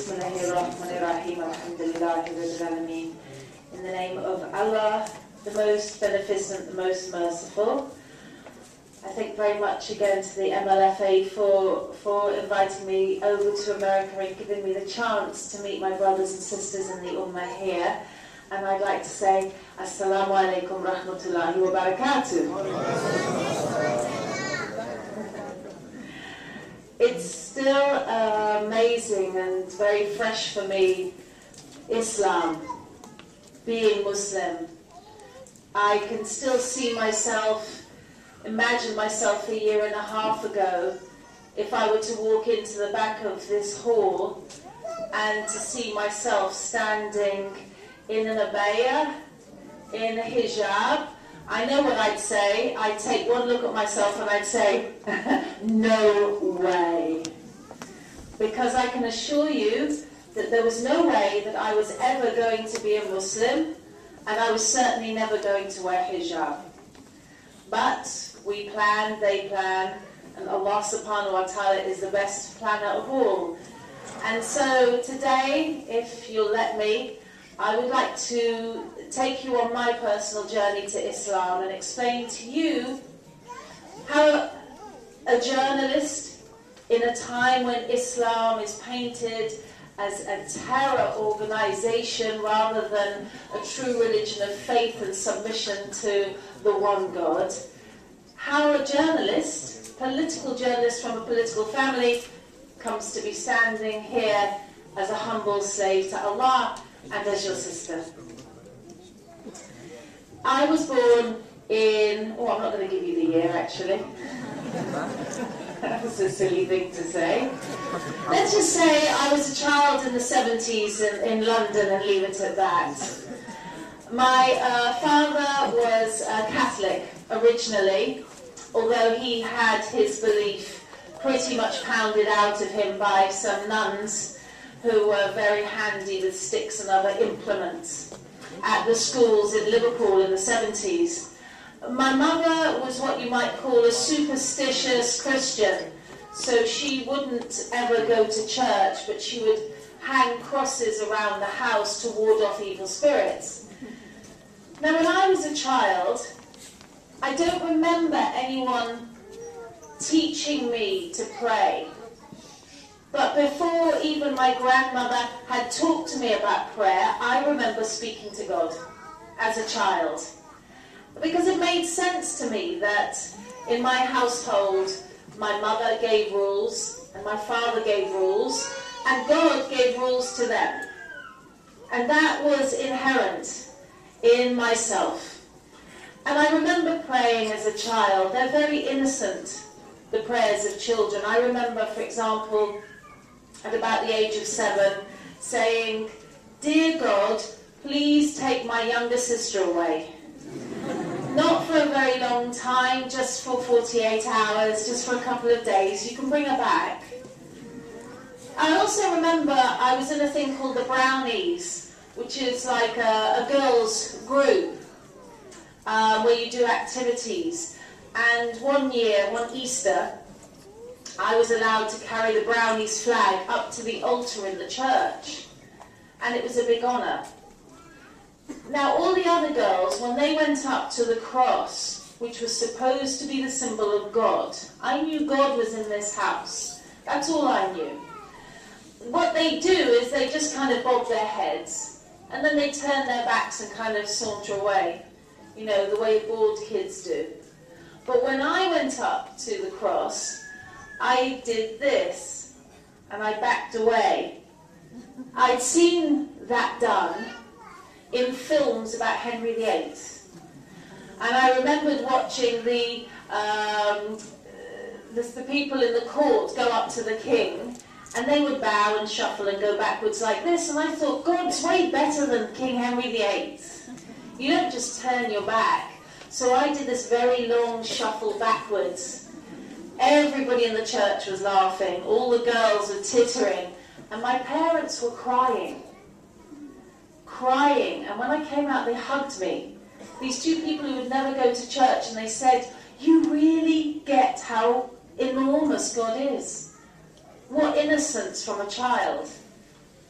Bismillahirrahmanirrahim. Alhamdulillahi Rabbil Alameen. In the name of Allah, the most beneficent, the most merciful. I thank very much again to the MLFA for inviting me over to America and giving me the chance to meet my brothers and sisters in the Ummah here. And I'd like to say, Assalamu alaikum rahmatullahi wa barakatuh. It's still amazing and very fresh for me, Islam, being Muslim. I can still see myself, imagine myself a year and a half ago, if I were to walk into the back of this hall and to see myself standing in an abaya, in a hijab. I know what I'd say. I'd take one look at myself and I'd say, no way. Because I can assure you that there was no way that I was ever going to be a Muslim, and I was certainly never going to wear hijab. But we plan, they plan, and Allah subhanahu wa ta'ala is the best planner of all. And so today, if you'll let me, I would like to take you on my personal journey to Islam and explain to you how a journalist in a time when Islam is painted as a terror organization rather than a true religion of faith and submission to the one God, how a journalist, political journalist from a political family, comes to be standing here as a humble slave to Allah and as your sister. I was born in, I'm not going to give you the year actually. That was a silly thing to say. Let's just say I was a child in the 70s in London and leave it at that. My father was Catholic originally, although he had his belief pretty much pounded out of him by some nuns who were very handy with sticks and other implements at the schools in Liverpool in the 70s. My mother was what you might call a superstitious Christian, so she wouldn't ever go to church, but she would hang crosses around the house to ward off evil spirits. Now, when I was a child, I don't remember anyone teaching me to pray. But before even my grandmother had talked to me about prayer, I remember speaking to God as a child. Because it made sense to me that in my household, my mother gave rules, and my father gave rules, and God gave rules to them. And that was inherent in myself. And I remember praying as a child. They're very innocent, the prayers of children. I remember, for example, at about the age of 7, saying, "Dear God, please take my younger sister away." Not for a very long time, just for 48 hours, just for a couple of days. You can bring her back. I also remember I was in a thing called the Brownies, which is like a girls' group where you do activities. And one year, one Easter, I was allowed to carry the Brownies flag up to the altar in the church. And it was a big honour. Now, all the other girls, when they went up to the cross, which was supposed to be the symbol of God, I knew God was in this house. That's all I knew. What they do is they just kind of bob their heads, and then they turn their backs and kind of saunter away, you know, the way bored kids do. But when I went up to the cross, I did this, and I backed away. I'd seen that done in films about Henry VIII. And I remembered watching the people in the court go up to the king, and they would bow and shuffle and go backwards like this, and I thought, God's way better than King Henry VIII. You don't just turn your back. So I did this very long shuffle backwards. Everybody in the church was laughing, all the girls were tittering, and my parents were crying. And when I came out, they hugged me. These two people who would never go to church, and they said, "You really get how enormous God is. What innocence from a child."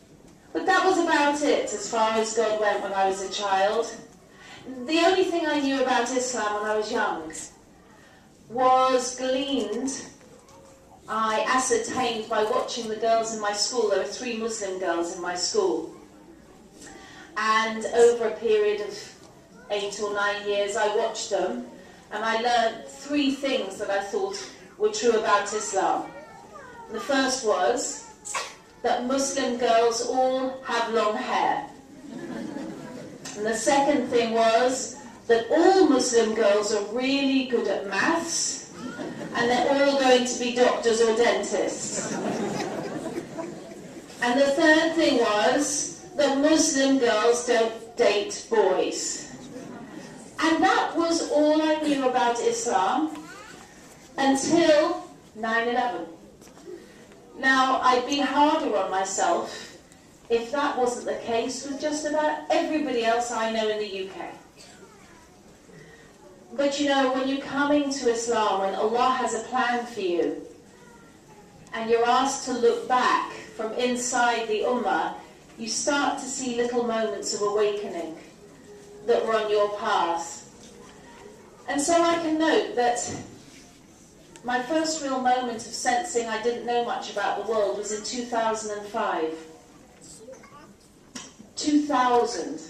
But that was about it as far as God went when I was a child. The only thing I knew about Islam when I was young was gleaned, I ascertained by watching the girls in my school. There were 3 Muslim girls in my school. And over a period of 8 or 9 years, I watched them, and I learned 3 things that I thought were true about Islam. And the first was that Muslim girls all have long hair. And the second thing was that all Muslim girls are really good at maths, and they're all going to be doctors or dentists. And the third thing was that Muslim girls don't date boys. And that was all I knew about Islam until 9/11. Now, I'd be harder on myself if that wasn't the case with just about everybody else I know in the UK. But you know, when you're coming to Islam, when Allah has a plan for you, and you're asked to look back from inside the Ummah, you start to see little moments of awakening that were on your path. And so I can note that my first real moment of sensing I didn't know much about the world was in 2005. 2000.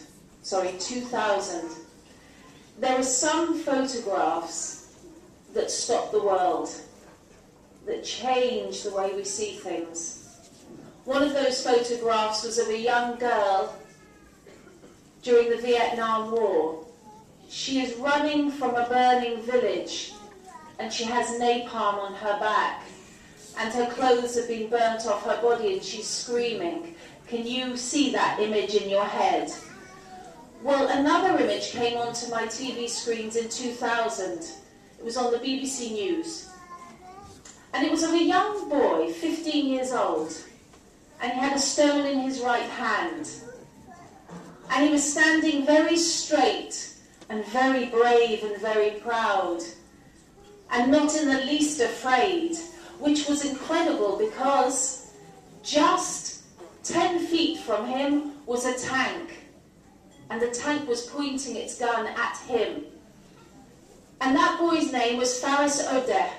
There are some photographs that stop the world, that change the way we see things. One of those photographs was of a young girl during the Vietnam War. She is running from a burning village, and she has napalm on her back, and her clothes have been burnt off her body, and she's screaming. Can you see that image in your head? Well, another image came onto my TV screens in 2000. It was on the BBC News. And it was of a young boy, 15 years old, and he had a stone in his right hand. And he was standing very straight and very brave and very proud, and not in the least afraid, which was incredible because just 10 feet from him was a tank, and the tank was pointing its gun at him. And that boy's name was Faris Odeh.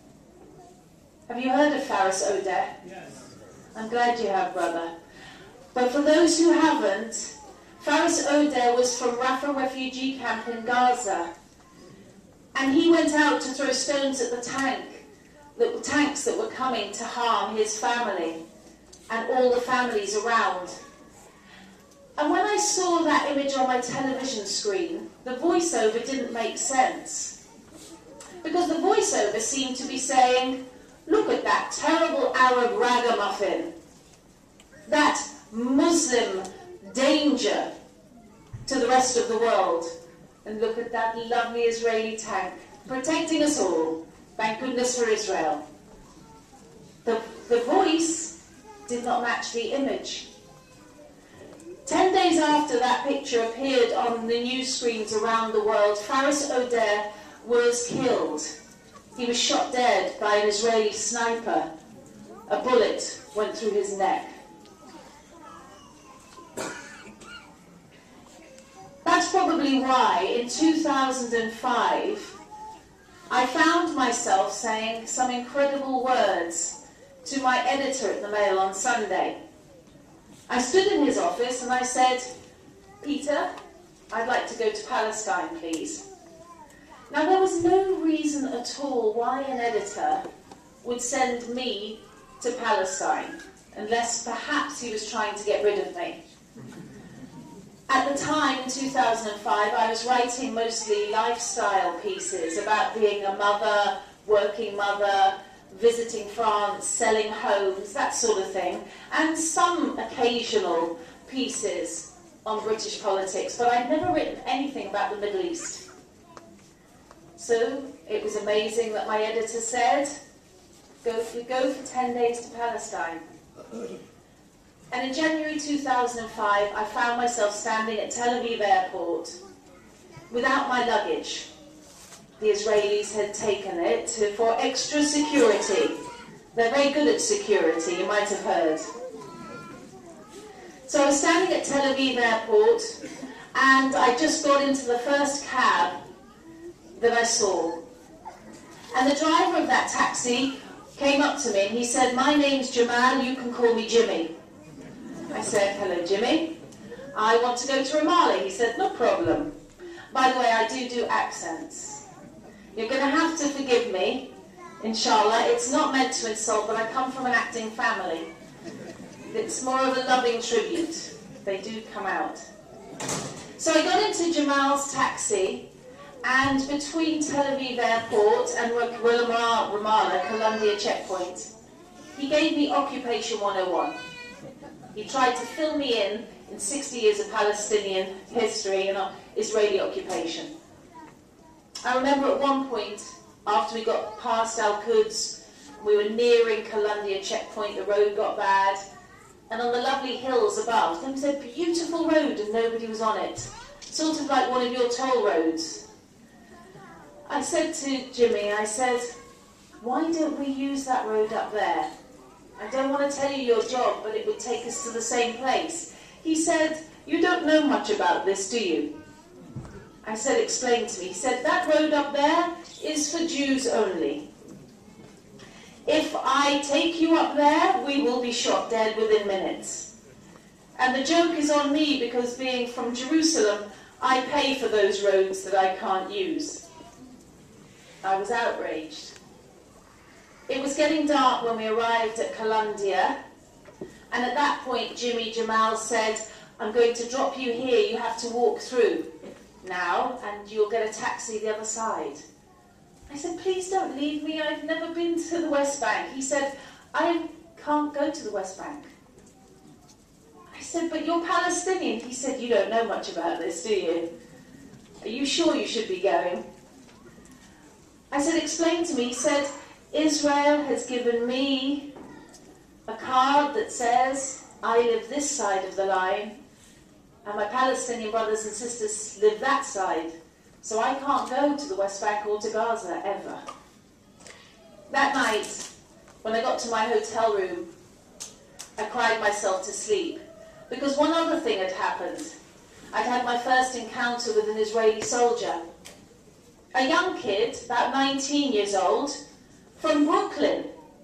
Have you heard of Faris Odeh? Yes. I'm glad you have, brother. But for those who haven't, Faris Odeh was from Rafah refugee camp in Gaza. And he went out to throw stones at the tanks that were coming to harm his family and all the families around. And when I saw that image on my television screen, the voiceover didn't make sense. Because the voiceover seemed to be saying, look at that terrible Arab ragamuffin, that Muslim danger to the rest of the world. And look at that lovely Israeli tank protecting us all. Thank goodness for Israel. The voice did not match the image. 10 days after that picture appeared on the news screens around the world, Faris Odeh was killed. He was shot dead by an Israeli sniper. A bullet went through his neck. That's probably why in 2005 I found myself saying some incredible words to my editor at the Mail on Sunday. I stood in his office and I said, Peter, I'd like to go to Palestine, please. Now, there was no reason at all why an editor would send me to Palestine, unless perhaps he was trying to get rid of me. At the time, in 2005, I was writing mostly lifestyle pieces about being a mother, working mother, visiting France, selling homes, that sort of thing, and some occasional pieces on British politics, but I'd never written anything about the Middle East. So it was amazing that my editor said, go for 10 days to Palestine. And in January 2005, I found myself standing at Tel Aviv airport without my luggage. The Israelis had taken it for extra security. They're very good at security, you might have heard. So I was standing at Tel Aviv airport, and I just got into the first cab that I saw. And the driver of that taxi came up to me and he said, "My name's Jamal, you can call me Jimmy." I said, "Hello, Jimmy. I want to go to Ramallah." He said, "No problem. By the way, I do accents. You're going to have to forgive me, inshallah. It's not meant to insult, but I come from an acting family. It's more of a loving tribute. They do come out." So I got into Jamal's taxi, and between Tel Aviv airport and Ramallah, Columbia checkpoint, he gave me Occupation 101. He tried to fill me in 60 years of Palestinian history and Israeli occupation. I remember at one point, after we got past Al-Quds, we were nearing Columbia checkpoint, the road got bad, and on the lovely hills above, there was a beautiful road and nobody was on it. Sort of like one of your toll roads. I said to Jimmy, I said, "Why don't we use that road up there? I don't want to tell you your job, but it would take us to the same place." He said, "You don't know much about this, do you?" I said, "Explain to me." He said, "That road up there is for Jews only. If I take you up there, we will be shot dead within minutes. And the joke is on me because being from Jerusalem, I pay for those roads that I can't use." I was outraged. It was getting dark when we arrived at Columbia, and at that point Jamal said, "I'm going to drop you here, you have to walk through now, and you'll get a taxi the other side." I said, "Please don't leave me, I've never been to the West Bank." He said, "I can't go to the West Bank." I said, "But you're Palestinian." He said, "You don't know much about this, do you? Are you sure you should be going?" I said, "Explain to me." He said, "Israel has given me a card that says I live this side of the line, and my Palestinian brothers and sisters live that side. So I can't go to the West Bank or to Gaza, ever." That night, when I got to my hotel room, I cried myself to sleep, because one other thing had happened. I'd had my first encounter with an Israeli soldier. A young kid, about 19 years old, from Brooklyn,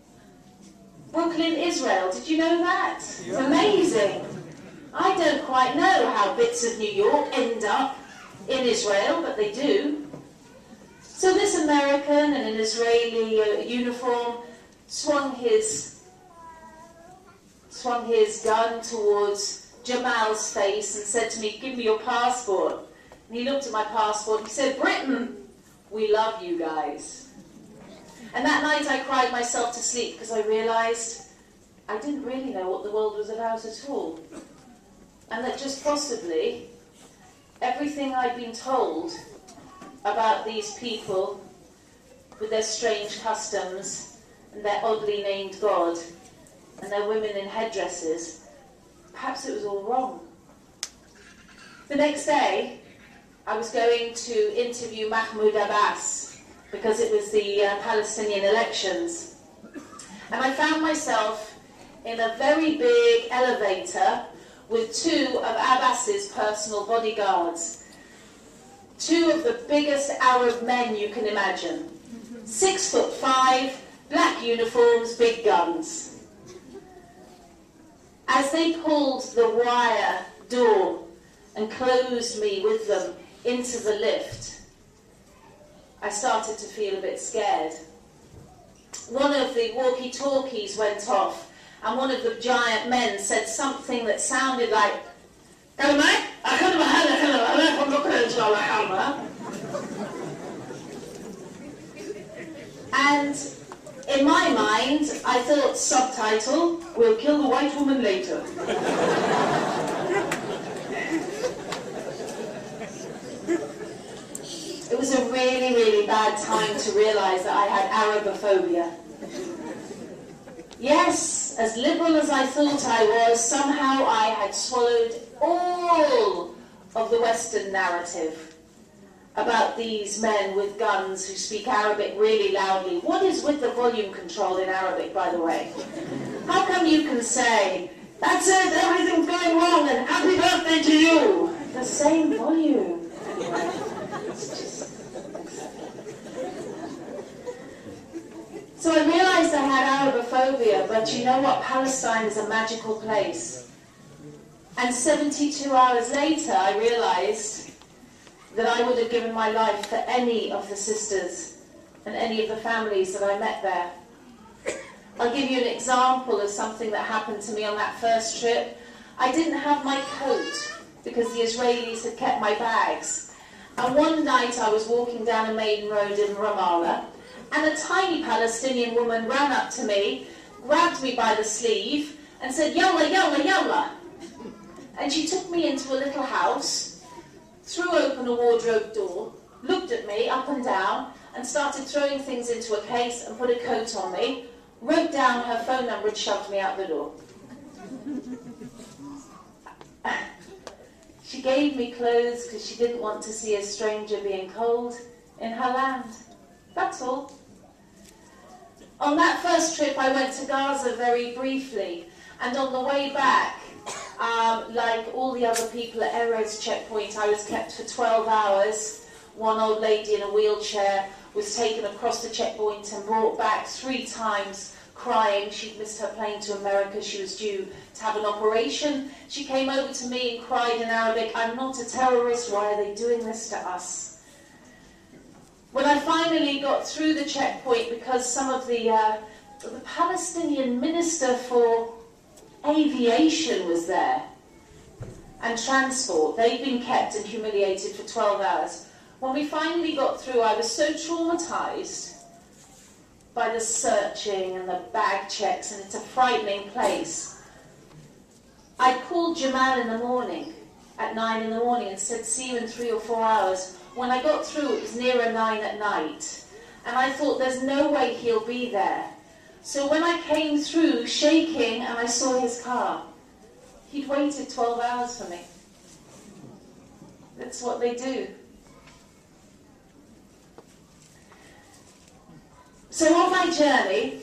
Israel. Did you know that? Yeah. It's amazing. I don't quite know how bits of New York end up in Israel, but they do. So this American in an Israeli uniform swung his gun towards Jamal's face and said to me, "Give me your passport." And he looked at my passport and he said, "Britain, we love you guys." And that night I cried myself to sleep because I realised I didn't really know what the world was about at all. And that just possibly everything I'd been told about these people with their strange customs and their oddly named God and their women in headdresses, perhaps it was all wrong. The next day, I was going to interview Mahmoud Abbas because it was the Palestinian elections. And I found myself in a very big elevator with two of Abbas's personal bodyguards. Two of the biggest Arab men you can imagine. 6'5", black uniforms, big guns. As they pulled the wire door and closed me with them into the lift, I started to feel a bit scared. One of the walkie-talkies went off, and one of the giant men said something that sounded like, and in my mind, I thought, subtitle, "We'll kill the white woman later." It was a really, really bad time to realise that I had Arabophobia. Yes, as liberal as I thought I was, somehow I had swallowed all of the Western narrative about these men with guns who speak Arabic really loudly. What is with the volume control in Arabic, by the way? How come you can say, That's it, everything's going wrong, and happy birthday to you! The same volume. Anyway, it's just... So I realized I had Arabophobia, but you know what? Palestine is a magical place. And 72 hours later, I realized that I would have given my life for any of the sisters and any of the families that I met there. I'll give you an example of something that happened to me on that first trip. I didn't have my coat because the Israelis had kept my bags. And one night I was walking down a main road in Ramallah, and a tiny Palestinian woman ran up to me, grabbed me by the sleeve, and said, "Yalla, yalla, yalla." And she took me into a little house, threw open a wardrobe door, looked at me up and down, and started throwing things into a case and put a coat on me, wrote down her phone number and shoved me out the door. She gave me clothes because she didn't want to see a stranger being cold in her land. That's all. On that first trip, I went to Gaza very briefly, and on the way back, like all the other people at Erez checkpoint, I was kept for 12 hours. One old lady in a wheelchair was taken across the checkpoint and brought back 3 times, crying. She'd missed her plane to America. She was due to have an operation. She came over to me and cried in Arabic, "I'm not a terrorist. Why are they doing this to us?" When I finally got through the checkpoint, because some of the Palestinian minister for aviation was there, and transport, they'd been kept and humiliated for 12 hours. When we finally got through, I was so traumatized by the searching and the bag checks, and it's a frightening place. I called Jamal in the morning, at 9 in the morning, and said, "See you in 3 or 4 hours. When I got through, it was nearer 9 at night, and I thought, there's no way he'll be there. So when I came through shaking and I saw his car, he'd waited 12 hours for me. That's what they do. So on my journey,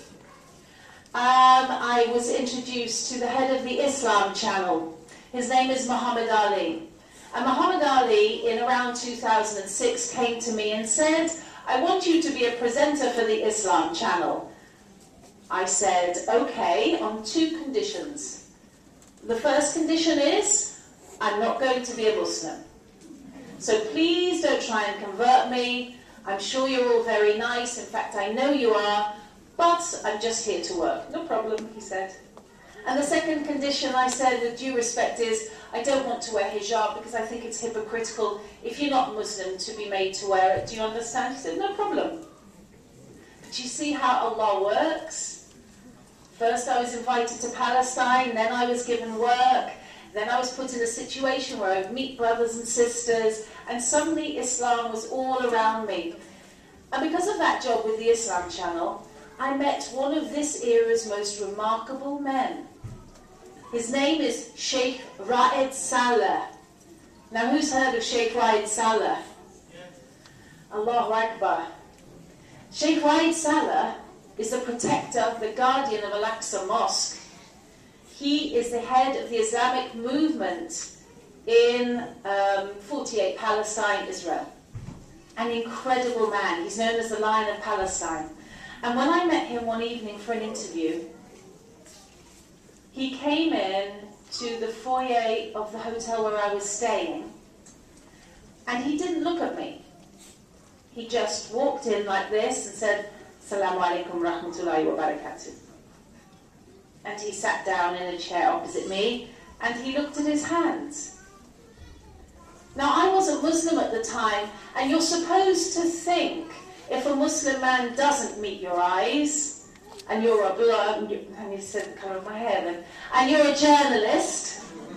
I was introduced to the head of the Islam channel. His name is Muhammad Ali. And Muhammad Ali, in around 2006, came to me and said, "I want you to be a presenter for the Islam channel." I said, "Okay, on 2 conditions. The first condition is, I'm not going to be a Muslim. So please don't try and convert me. I'm sure you're all very nice. In fact, I know you are, but I'm just here to work." "No problem," he said. And the second condition, I said, with due respect, is I don't want to wear hijab because I think it's hypocritical if you're not Muslim to be made to wear it. Do you understand? He said, "No problem." But you see how Allah works? First I was invited to Palestine, then I was given work, then I was put in a situation where I would meet brothers and sisters, and suddenly Islam was all around me. And because of that job with the Islam channel, I met one of this era's most remarkable men. His name is Sheikh Raed Saleh. Now, who's heard of Sheikh Raed Saleh? Allahu Akbar. Sheikh Raed Saleh is the protector, the guardian of Al-Aqsa Mosque. He is the head of the Islamic movement in 48 Palestine, Israel. An incredible man. He's known as the Lion of Palestine. And when I met him one evening for an interview, he came in to the foyer of the hotel where I was staying, and he didn't look at me. He just walked in like this and said, "Assalamu alaikum rahmatullahi wa barakatuh." And he sat down in a chair opposite me, and he looked at his hands. Now, I wasn't Muslim at the time, and you're supposed to think, if a Muslim man doesn't meet your eyes, and you're a blur, and you said the colour of my hair then, and you're a journalist,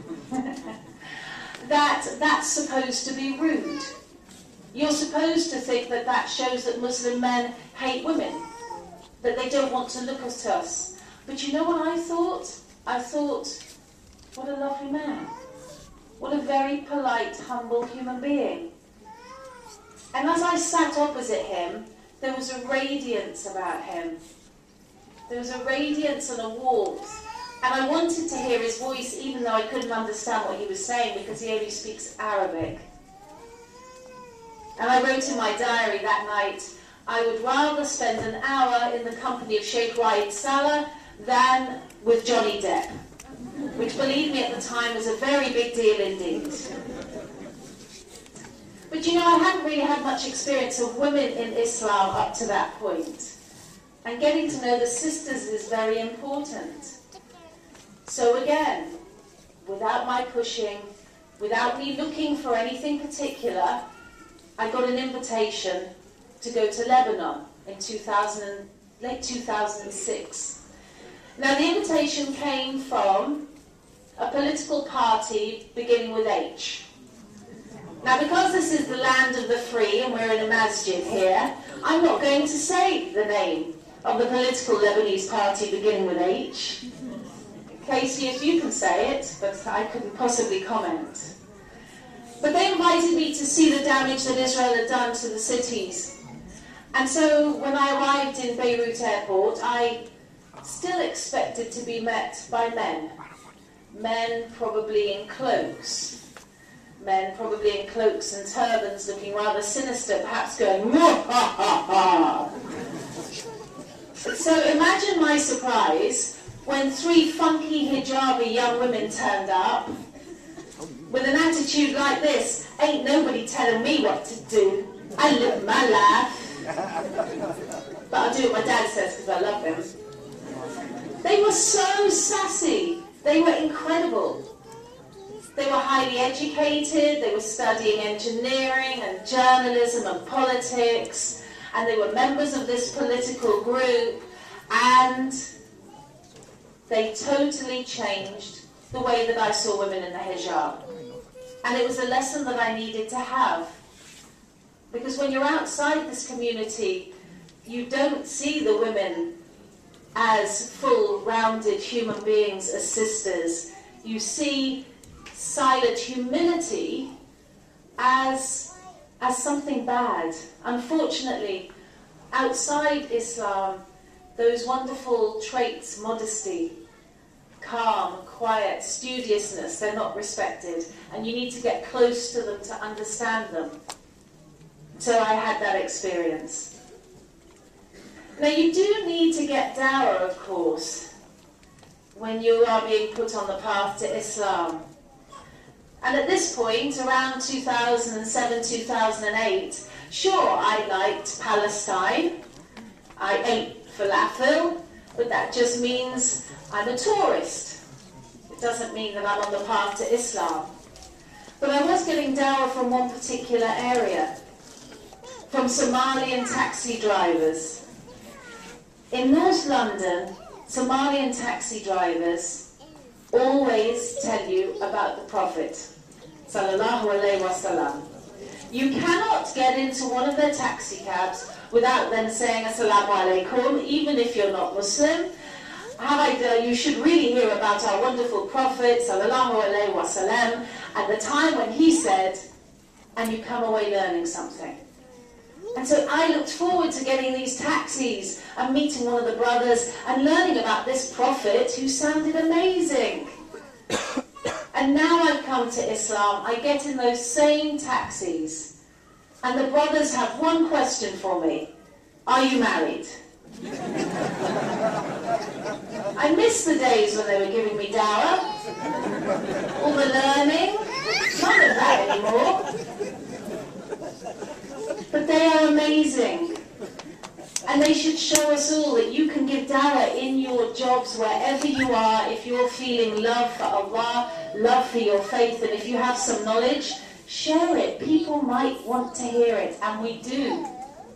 that's supposed to be rude. You're supposed to think that that shows that Muslim men hate women, that they don't want to look at us. But you know what I thought? I thought, what a lovely man. What a very polite, humble human being. And as I sat opposite him, there was a radiance about him. There was a radiance and a warmth And I wanted to hear his voice, even though I couldn't understand what he was saying, because he only speaks Arabic. And I wrote in my diary that night, I would rather spend an hour in the company of Sheikh Raed Salah than with Johnny Depp, which, believe me, at the time was a very big deal indeed. But you know, I hadn't really had much experience of women in Islam up to that point. And getting to know the sisters is very important. So again, without my pushing, without me looking for anything particular, I got an invitation to go to Lebanon in late 2006. Now the invitation came from a political party beginning with H. Now because this is the land of the free and we're in a masjid here, I'm not going to say the name of the political Lebanese party beginning with H. Casey, if you can say it, but I couldn't possibly comment. But they invited me to see the damage that Israel had done to the cities. And so when I arrived in Beirut airport, I still expected to be met by men. Men probably in cloaks. Men probably in cloaks and turbans, looking rather sinister, perhaps going, "Mwah, ha, ha, ha." So imagine my surprise when 3 funky hijabi young women turned up with an attitude like this: "Ain't nobody telling me what to do. I live my life." But I'll do what my dad says because I love him. They were so sassy. They were incredible. They were highly educated. They were studying engineering and journalism and politics. And they were members of this political group. And they totally changed the way that I saw women in the hijab. And it was a lesson that I needed to have. Because when you're outside this community, you don't see the women as full, rounded human beings, as sisters. You see silent humility as something bad. Unfortunately, outside Islam, those wonderful traits, modesty, calm, quiet, studiousness, they're not respected. And you need to get close to them to understand them. So I had that experience. Now you do need to get dawah, of course, when you are being put on the path to Islam. And at this point, around 2007, 2008, sure, I liked Palestine. I ate falafel, but that just means I'm a tourist. It doesn't mean that I'm on the path to Islam. But I was getting dawah from one particular area, from Somalian taxi drivers. In North London, Somalian taxi drivers always tell you about the Prophet, sallallahu alaihi wasallam. You cannot get into one of their taxi cabs without them saying assalamu alaikum, even if you're not Muslim. You should really hear about our wonderful Prophet, sallallahu alaihi wasallam, and the time when he said, and you come away learning something. And so I looked forward to getting these taxis and meeting one of the brothers and learning about this Prophet who sounded amazing. And now I've come to Islam, I get in those same taxis, and the brothers have one question for me: are you married? I miss the days when they were giving me dawah, all the learning, none of that anymore. But they are amazing. And they should show us all that you can give dawah in your jobs, wherever you are, if you're feeling love for Allah, love for your faith, and if you have some knowledge, share it. People might want to hear it, and we do.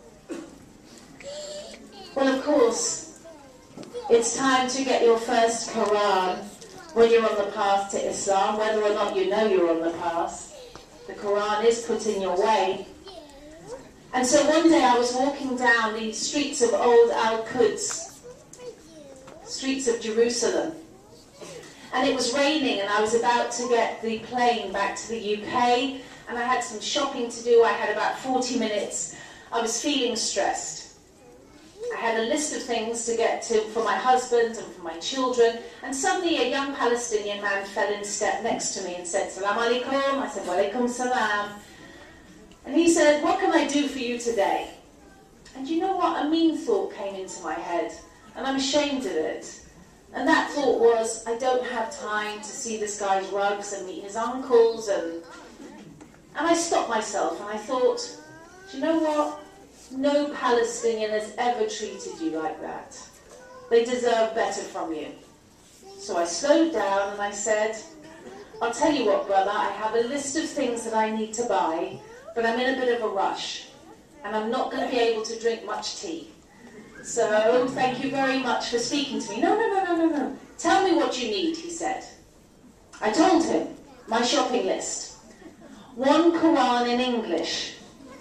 Well, of course, it's time to get your first Quran when you're on the path to Islam, whether or not you know you're on the path. The Quran is put in your way. And so one day I was walking down the streets of Old Al-Quds, streets of Jerusalem. And it was raining, and I was about to get the plane back to the UK, and I had some shopping to do. I had about 40 minutes. I was feeling stressed. I had a list of things to get to for my husband and for my children, and suddenly a young Palestinian man fell in step next to me and said, "Salam alaikum." I said, "Wa alaikum salam." And he said, "What can I do for you today?" And you know what? A mean thought came into my head, and I'm ashamed of it. And that thought was, I don't have time to see this guy's rugs and meet his uncles. And I stopped myself and I thought, do you know what? No Palestinian has ever treated you like that. They deserve better from you. So I slowed down and I said, "I'll tell you what, brother, I have a list of things that I need to buy, but I'm in a bit of a rush, and I'm not going to be able to drink much tea. So thank you very much for speaking to me." No. "Tell me what you need," he said. I told him my shopping list. 1 Quran in English.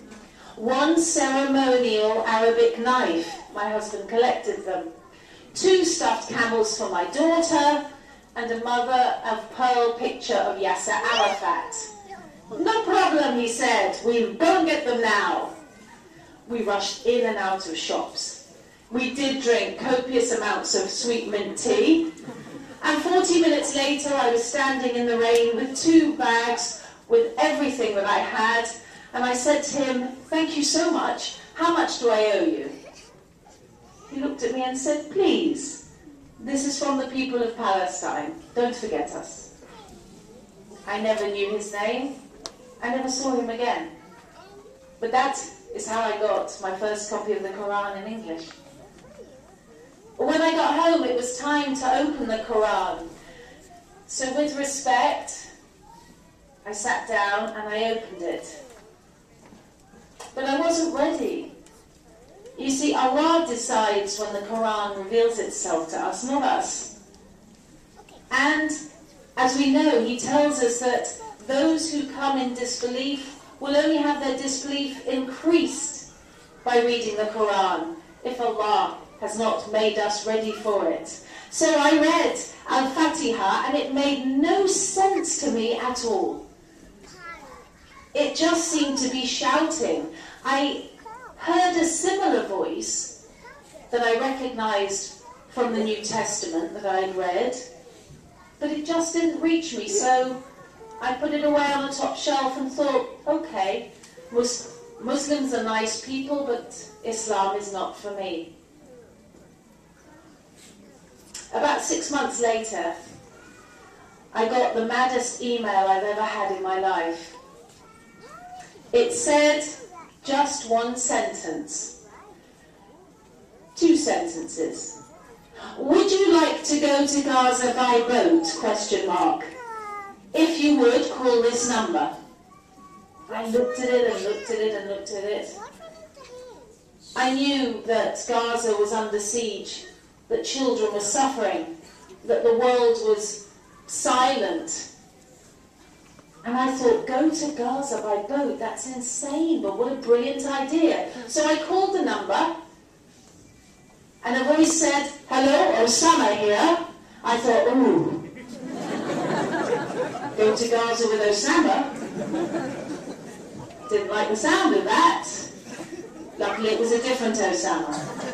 1 ceremonial Arabic knife. My husband collected them. 2 stuffed camels for my daughter, and a mother-of-pearl picture of Yasser Arafat. "No problem," he said. "We'll go and get them now." We rushed in and out of shops. We did drink copious amounts of sweet mint tea. And 40 minutes later, I was standing in the rain with 2 bags with everything that I had. And I said to him, "Thank you so much. How much do I owe you?" He looked at me and said, "Please, this is from the people of Palestine. Don't forget us." I never knew his name. I never saw him again. But that is how I got my first copy of the Quran in English. When I got home, it was time to open the Quran. So with respect, I sat down and I opened it. But I wasn't ready. You see, Allah decides when the Quran reveals itself to us, not us. And as we know, He tells us that those who come in disbelief will only have their disbelief increased by reading the Quran, if Allah has not made us ready for it. So I read Al-Fatiha and it made no sense to me at all. It just seemed to be shouting. I heard a similar voice that I recognized from the New Testament that I had read, but it just didn't reach me. So I put it away on the top shelf and thought, okay, Muslims are nice people, but Islam is not for me. About 6 months later, I got the maddest email I've ever had in my life. It said just 1 sentence. 2 sentences. "Would you like to go to Gaza by boat? Question mark. If you would, call this number." I looked at it and looked at it and looked at it. I knew that Gaza was under siege, that children were suffering, that the world was silent. And I thought, go to Gaza by boat, that's insane, but what a brilliant idea. So I called the number, and a voice said, "Hello, Osama here." I thought, ooh, go to Gaza with Osama. Didn't like the sound of that. Luckily it was a different Osama.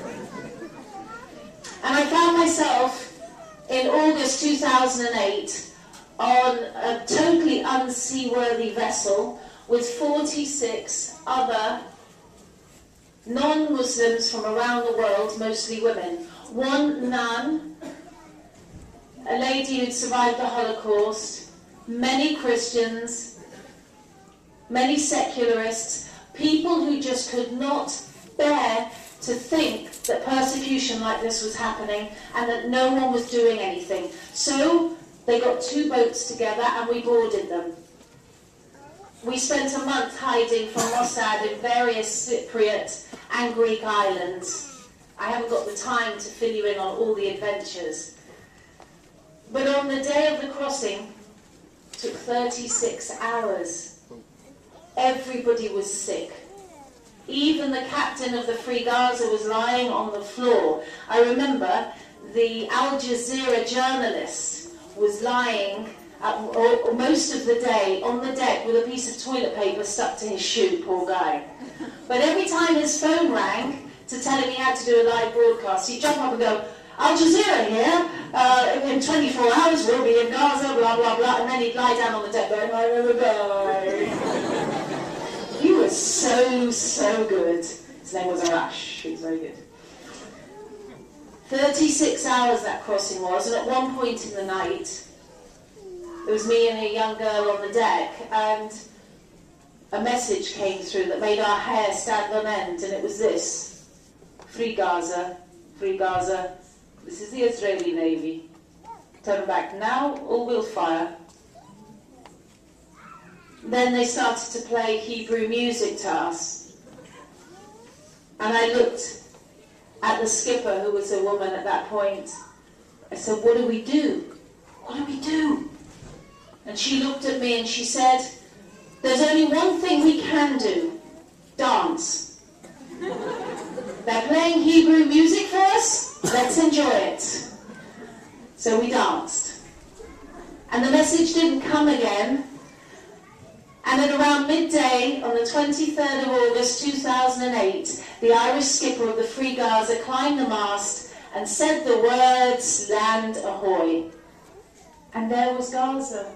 And I found myself in August 2008 on a totally unseaworthy vessel with 46 other non-Muslims from around the world, mostly women. 1 nun, a lady who'd survived the Holocaust, many Christians, many secularists, people who just could not bear to think that persecution like this was happening and that no one was doing anything. So they got 2 boats together and we boarded them. We spent a month hiding from Mossad in various Cypriot and Greek islands. I haven't got the time to fill you in on all the adventures. But on the day of the crossing, it took 36 hours. Everybody was sick. Even the captain of the Free Gaza was lying on the floor. I remember the Al Jazeera journalist was lying most of the day on the deck with a piece of toilet paper stuck to his shoe, poor guy. But every time his phone rang, to tell him he had to do a live broadcast. He'd jump up and go, Al Jazeera here, in 24 hours we'll be in Gaza, blah, blah, blah, and then he'd lie down on the deck going, I never die. He was so good. His name was Arash. He was very good. 36 hours that crossing was, and at one point in the night, it was me and a young girl on the deck, and a message came through that made our hair stand on end, and it was this: Free Gaza, free Gaza. This is the Israeli Navy. Turn back now or we'll fire. Then they started to play Hebrew music to us. And I looked at the skipper, who was a woman at that point. I said, what do we do? What do we do? And she looked at me and she said, there's only one thing we can do: dance. They're playing Hebrew music for us, let's enjoy it. So we danced. And the message didn't come again. And at around midday on the 23rd of August 2008, the Irish skipper of the Free Gaza climbed the mast and said the words, land ahoy. And there was Gaza.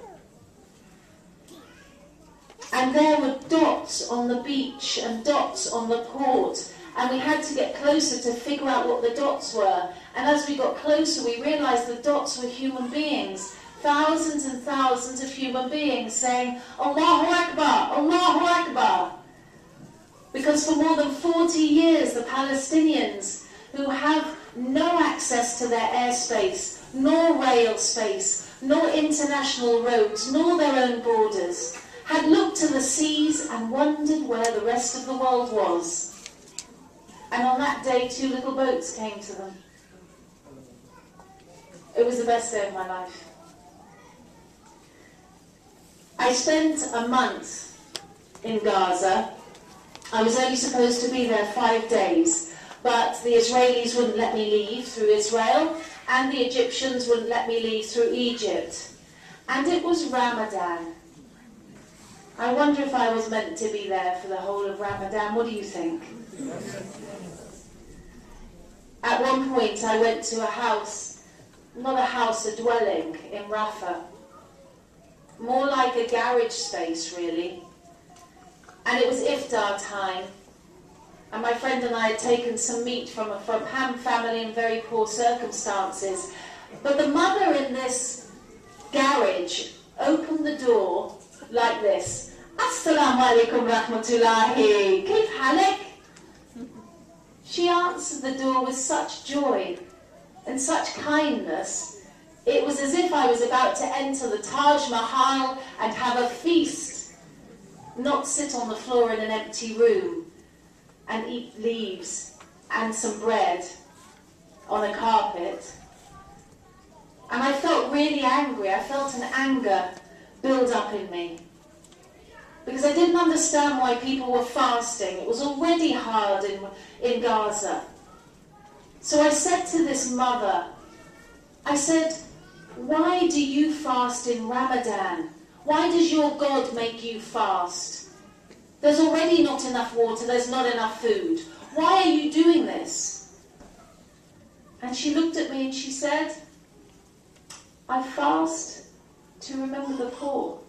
And there were dots on the beach and dots on the port. And we had to get closer to figure out what the dots were. And as we got closer, we realized the dots were human beings. Thousands and thousands of human beings saying, Allahu Akbar, Allahu Akbar. Because for more than 40 years, the Palestinians, who have no access to their airspace, nor rail space, nor international roads, nor their own borders, had looked to the seas and wondered where the rest of the world was. And on that day, 2 little boats came to them. It was the best day of my life. I spent a month in Gaza. I was only supposed to be there 5 days, but the Israelis wouldn't let me leave through Israel, and the Egyptians wouldn't let me leave through Egypt. And it was Ramadan. I wonder if I was meant to be there for the whole of Ramadan. What do you think? At one point I went to a house, not a house, a dwelling in Rafah. More like a garage space, really. And it was iftar time. And my friend and I had taken some meat from a Ham family in very poor circumstances. But the mother in this garage opened the door like this. Assalamu alaikum rahmatullahi. Kif halek? She answered the door with such joy and such kindness. It was as if I was about to enter the Taj Mahal and have a feast, not sit on the floor in an empty room and eat leaves and some bread on a carpet. And I felt really angry. I felt an anger build up in me, because I didn't understand why people were fasting. It was already hard in Gaza. So I said to this mother, I said, why do you fast in Ramadan? Why does your God make you fast? There's already not enough water, there's not enough food. Why are you doing this? And she looked at me and she said, I fast to remember the poor.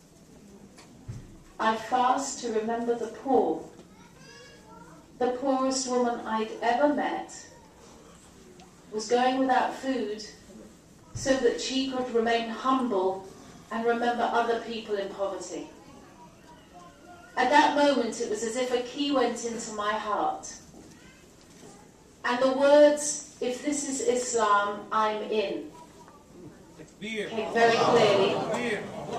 I fast to remember the poor. The poorest woman I'd ever met was going without food so that she could remain humble and remember other people in poverty. At that moment, it was as if a key went into my heart. And the words, if this is Islam, I'm in, came very clearly.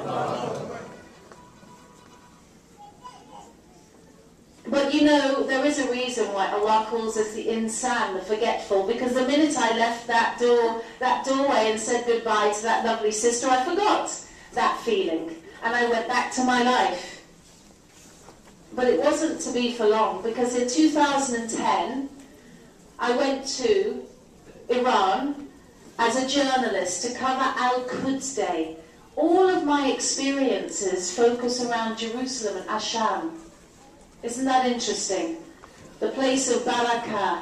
But you know, there is a reason why Allah calls us the insan, the forgetful, because the minute I left that doorway and said goodbye to that lovely sister, I forgot that feeling and I went back to my life. But it wasn't to be for long, because in 2010 I went to Iran as a journalist to cover Al-Quds Day. All of my experiences focus around Jerusalem and Asham. Isn't that interesting? the place of barakah.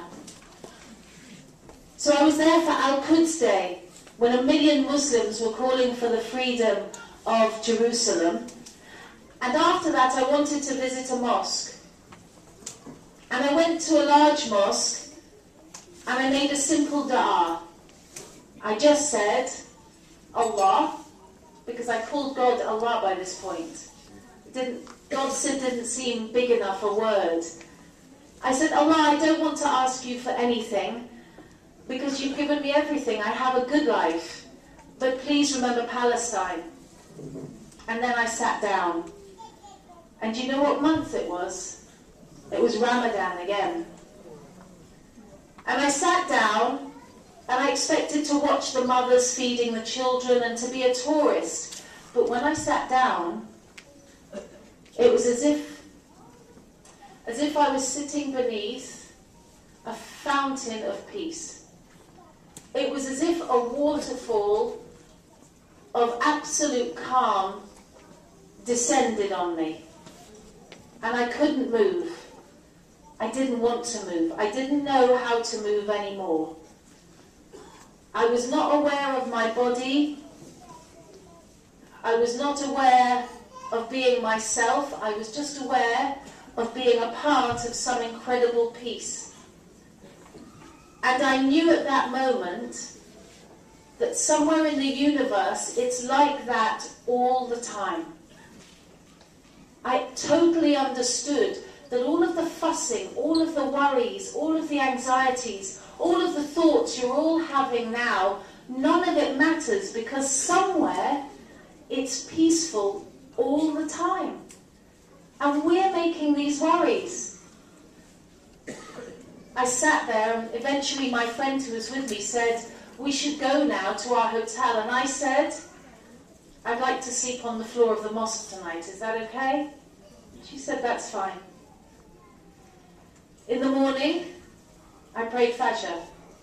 So I was there for Al-Quds Day, when 1 million Muslims were calling for the freedom of Jerusalem. And after that, I wanted to visit a mosque. And I went to a large mosque, and I made a simple dua. I just said, Allah, because I called God Allah by this point. God didn't seem big enough a word. I said, Allah, I don't want to ask you for anything, because you've given me everything. I have a good life. But please remember Palestine. And then I sat down. And you know what month it was? It was Ramadan again. And I sat down, and I expected to watch the mothers feeding the children and to be a tourist. But when I sat down, it was as if I was sitting beneath a fountain of peace. It was as if a waterfall of absolute calm descended on me. And I couldn't move. I didn't want to move. I didn't know how to move anymore. I was not aware of my body. I was not aware of being myself. I was just aware of being a part of some incredible peace. And I knew at that moment that somewhere in the universe, it's like that all the time. I totally understood that all of the fussing, all of the worries, all of the anxieties, all of the thoughts you're all having now, none of it matters, because somewhere it's peaceful all the time. And we're making these worries. I sat there, and eventually my friend who was with me said, we should go now to our hotel. And I said, I'd like to sleep on the floor of the mosque tonight. Is that okay? She said, that's fine. In the morning, I prayed Fajr.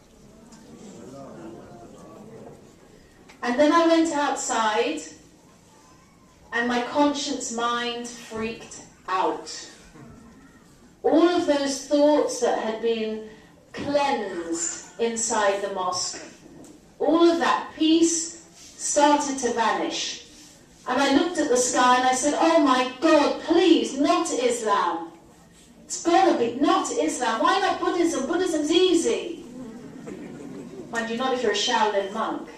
And then I went outside, and my conscious mind freaked out. All of those thoughts that had been cleansed inside the mosque, all of that peace started to vanish. And I looked at the sky and I said, oh my God, please, not Islam. It's got to be not Islam. Why not Buddhism? Buddhism's easy. Mind you, not if you're a Shaolin monk.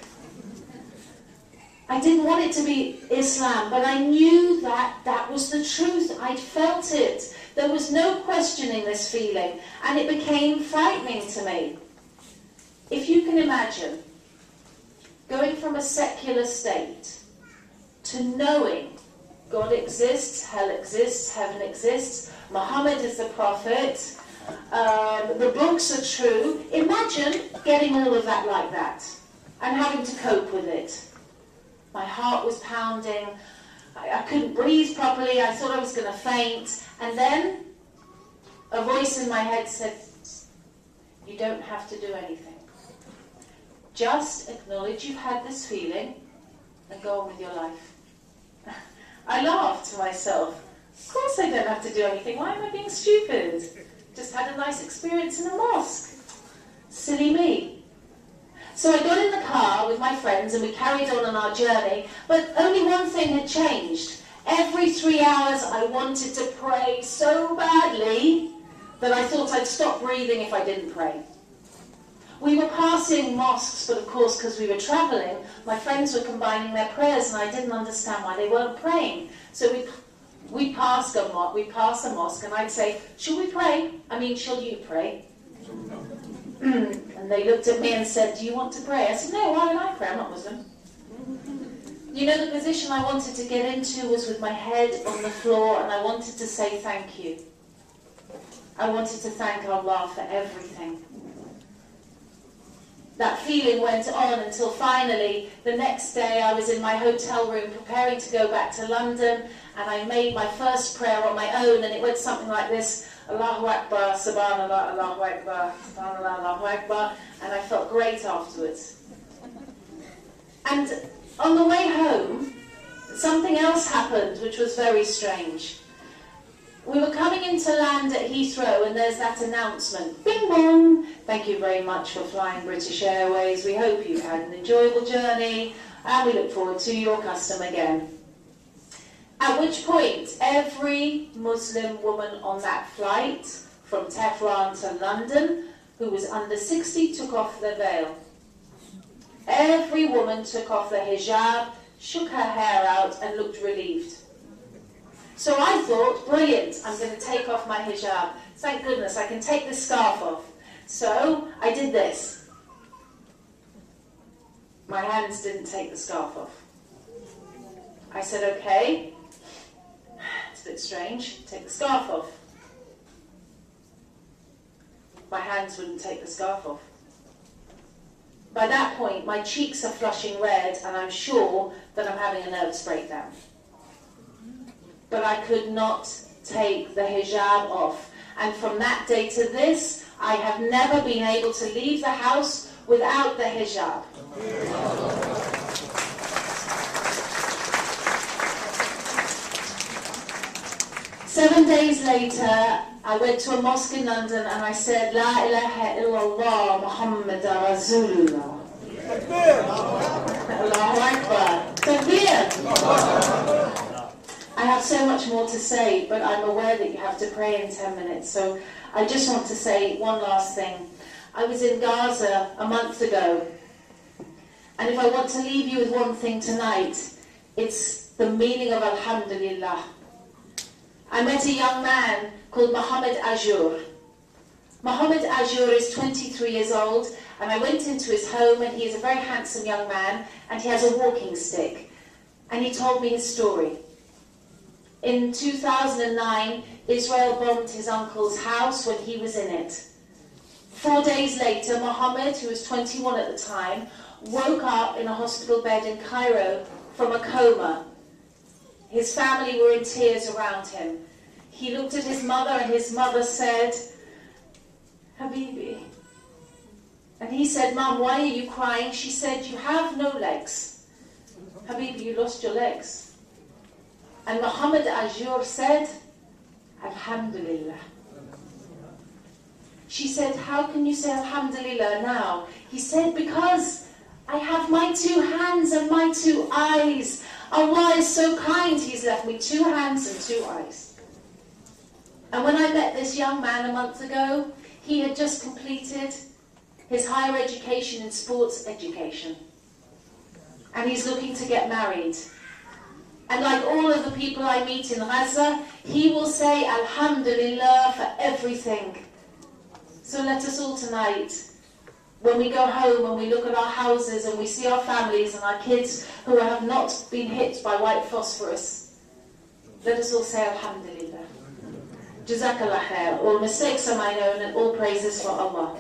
I didn't want it to be Islam, but I knew that that was the truth. I'd felt it. There was no questioning this feeling, and it became frightening to me. If you can imagine going from a secular state to knowing God exists, hell exists, heaven exists, Muhammad is the prophet, the books are true. Imagine getting all of that like that and having to cope with it. My heart was pounding. I couldn't breathe properly. I thought I was going to faint. And then a voice in my head said, you don't have to do anything. Just acknowledge you've had this feeling and go on with your life. I laughed to myself. Of course I don't have to do anything. Why am I being stupid? Just had a nice experience in a mosque. Silly me. So I got in the car with my friends and we carried on our journey, but only one thing had changed. Every 3 hours I wanted to pray so badly that I thought I'd stop breathing if I didn't pray. We were passing mosques, but of course, because we were travelling, my friends were combining their prayers and I didn't understand why they weren't praying. So we'd pass a mosque and I'd say, shall we pray? I mean, shall you pray? And they looked at me and said, do you want to pray? I said, no, why don't I pray? I'm not Muslim. You know, the position I wanted to get into was with my head on the floor, and I wanted to say thank you. I wanted to thank Allah for everything. That feeling went on until finally, the next day I was in my hotel room preparing to go back to London, and I made my first prayer on my own, and it went something like this: Allahu Akbar, Subhanallah, Allahu Akbar, Subhanallah, Allahu Akbar, and I felt great afterwards. And on the way home, something else happened which was very strange. we were coming into land at Heathrow, and there's that announcement. Bing bong! Thank you very much for flying British Airways. We hope you've had an enjoyable journey, and we look forward to your custom again. At which point, every Muslim woman on that flight from Tehran to London who was under 60 took off their veil. Every woman took off the hijab, shook her hair out, and looked relieved. So I thought, brilliant, I'm going to take off my hijab. Thank goodness, I can take the scarf off. So I did this. My hands didn't take the scarf off. I said, okay, it's a bit strange, take the scarf off. My hands wouldn't take the scarf off. By that point, my cheeks are flushing red, and I'm sure that I'm having a nervous breakdown. But I could not take the hijab off. And from that day to this, I have never been able to leave the house without the hijab. 7 days later, I went to a mosque in London and I said, La ilaha illallah Muhammad Rasulullah. Allahu Akbar. Takbir. I have so much more to say, but I'm aware that you have to pray in 10 minutes. So I just want to say one last thing. I was in Gaza a month ago. And if I want to leave you with one thing tonight, it's the meaning of Alhamdulillah. I met a young man called Mohammed Ajur. Mohammed Ajur is 23 years old, and I went into his home, and he is a very handsome young man, and he has a walking stick. And he told me his story. In 2009, Israel bombed his uncle's house when he was in it. 4 days later, Mohammed, who was 21 at the time, woke up in a hospital bed in Cairo from a coma. His family were in tears around him. He looked at his mother, and his mother said, Habibi. And he said, Mom, why are you crying? She said, you have no legs. Habibi, you lost your legs. And Mohammed Ajur said, Alhamdulillah. She said, how can you say Alhamdulillah now? He said, because I have my 2 hands and my 2 eyes. Allah is so kind, He's left me 2 hands and 2 eyes. And when I met this young man a month ago, he had just completed his higher education in sports education. And he's looking to get married. And like all of the people I meet in Gaza, he will say Alhamdulillah for everything. So let us all tonight, when we go home and we look at our houses and we see our families and our kids who have not been hit by white phosphorus, let us all say Alhamdulillah. Jazakallah khair. All mistakes are mine own and all praises for Allah.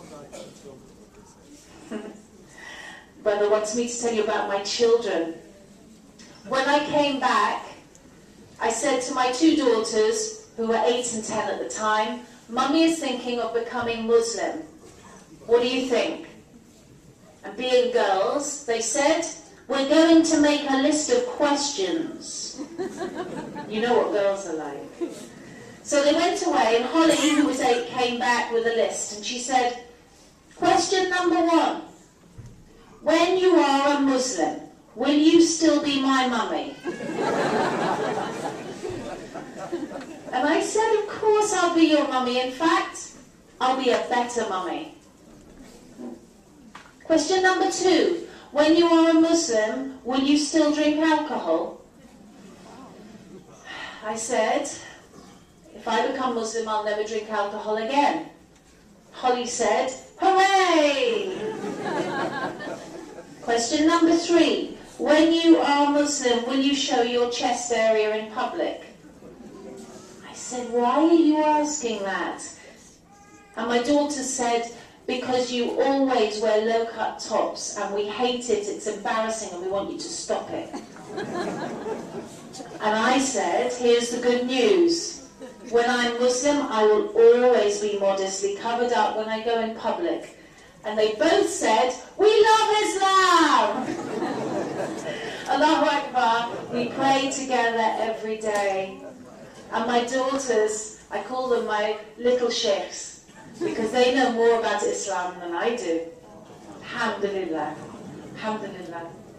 Brother wants me to tell you about my children. When I came back, I said to my 2 daughters, who were 8 and 10 at the time, Mummy is thinking of becoming Muslim. What do you think? And being girls, they said, we're going to make a list of questions. You know what girls are like. So they went away, and Holly, who was 8, came back with a list, and she said, question number 1, when you are a Muslim, will you still be my mummy? And I said, of course I'll be your mummy. In fact, I'll be a better mummy. Question number 2, when you are a Muslim, will you still drink alcohol? I said, if I become Muslim, I'll never drink alcohol again. Holly said, hooray! Question number 3, when you are Muslim, will you show your chest area in public? I said, why are you asking that? And my daughter said, because you always wear low-cut tops and we hate it, it's embarrassing and we want you to stop it. And I said, here's the good news. When I'm Muslim, I will always be modestly covered up when I go in public. And they both said, we love Islam! Allahu Akbar, we pray together every day. And my daughters, I call them my little sheikhs, because they know more about Islam than I do. Alhamdulillah. Alhamdulillah.